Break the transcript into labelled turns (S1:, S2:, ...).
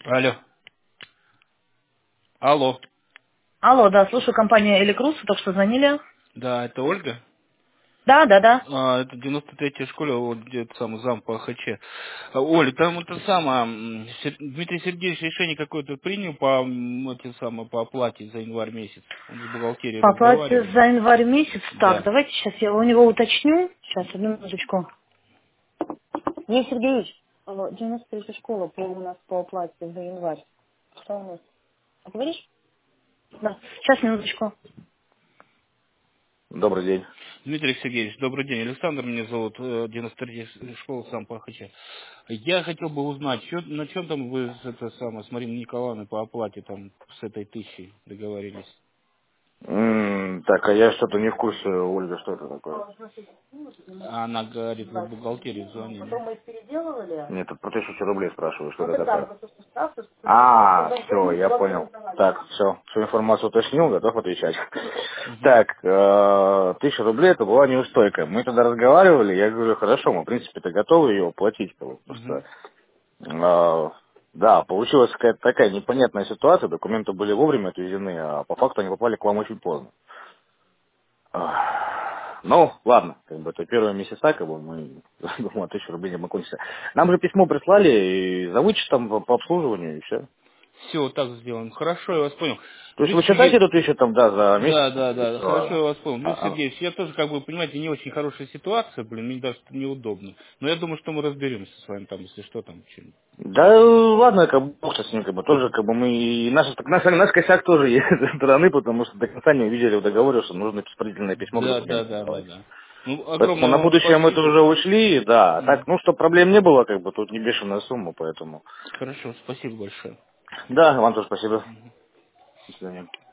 S1: Алло. Алло.
S2: Алло, да, слушаю, компания Элекрус, только что звонили.
S1: Да, это Ольга.
S2: Да, да, да.
S1: Это 93-я школа, вот где это самый зам по ХЧ. Оля, там это самое, Дмитрий Сергеевич решение какое-то принял по этим самым, по оплате за январь месяц. Он с бухгалтерией
S2: По оплате
S1: разговаривал.
S2: за январь месяц. Так,
S1: Да.
S2: давайте сейчас я у него уточню. Сейчас, одну минуточку. Дмитрий Сергеевич, алло, 93-я школа у нас по оплате за январь. Что у нас? А говоришь? Да. Сейчас, минуточку.
S3: Добрый день.
S1: Дмитрий Сергеевич, добрый день. Александр меня зовут, 93-я школа сам по ХЧ. Я хотел бы узнать, на чем там вы с Мариной Николаевной по оплате там с этой тысячей договорились?
S3: Так, а я что-то не в курсе, Ольга, что это такое?
S1: А она говорит, вы в бухгалтерии звонили.
S2: Потом мы их переделывали.
S3: Нет, тут про 1000 рублей спрашиваю, что
S2: Вот
S3: это
S2: это да,
S3: такое.
S2: просто справка, что
S3: Все, я понял. Так, все, всю информацию уточнил, готов отвечать.
S1: Мгм.
S3: Так, 1000 рублей это была неустойка. Мы тогда разговаривали, я говорю, хорошо, мы в принципе-то готовы ее оплатить. Просто,
S1: Мгм.
S3: да, получилась какая-то такая непонятная ситуация, документы были вовремя отвезены, а по факту они попали к вам очень поздно. Ну, ладно, как бы это первые месяца, как бы мы, думаю, 1000 рублей не окончится. Нам же письмо прислали и за вычетом по обслуживанию и все.
S1: Все, так сделаем. Хорошо, я вас понял.
S3: То есть вы
S1: Дмитрий
S3: считаете
S1: Сергеевич,
S3: эту 1000 там, да, за месяц
S1: да, да, да, хорошо, я
S3: прислала?
S1: вас понял. Дмитрий Сергеевич, я тоже, как бы, понимаете, не очень хорошая ситуация, блин, мне даже это неудобно. Но я думаю, что мы разберемся с вами там, если что там.
S3: Да ладно, как бы бог с ним, как бы тоже, как бы мы и наш косяк тоже есть с этой стороны, потому что до конца не увидели в договоре, что нужно предупредительное письмо к
S1: Да, да,
S3: документам
S1: да, да,
S3: давать.
S1: да. Ну,
S3: Поэтому
S1: огромное
S3: на
S1: вам
S3: будущее мы это
S1: спасибо.
S3: уже учли, да. А так,
S1: Мгм.
S3: ну, чтобы проблем не было, как бы тут не бешеная сумма, поэтому.
S1: Хорошо, спасибо большое.
S3: Да, вам тоже спасибо. До свидания.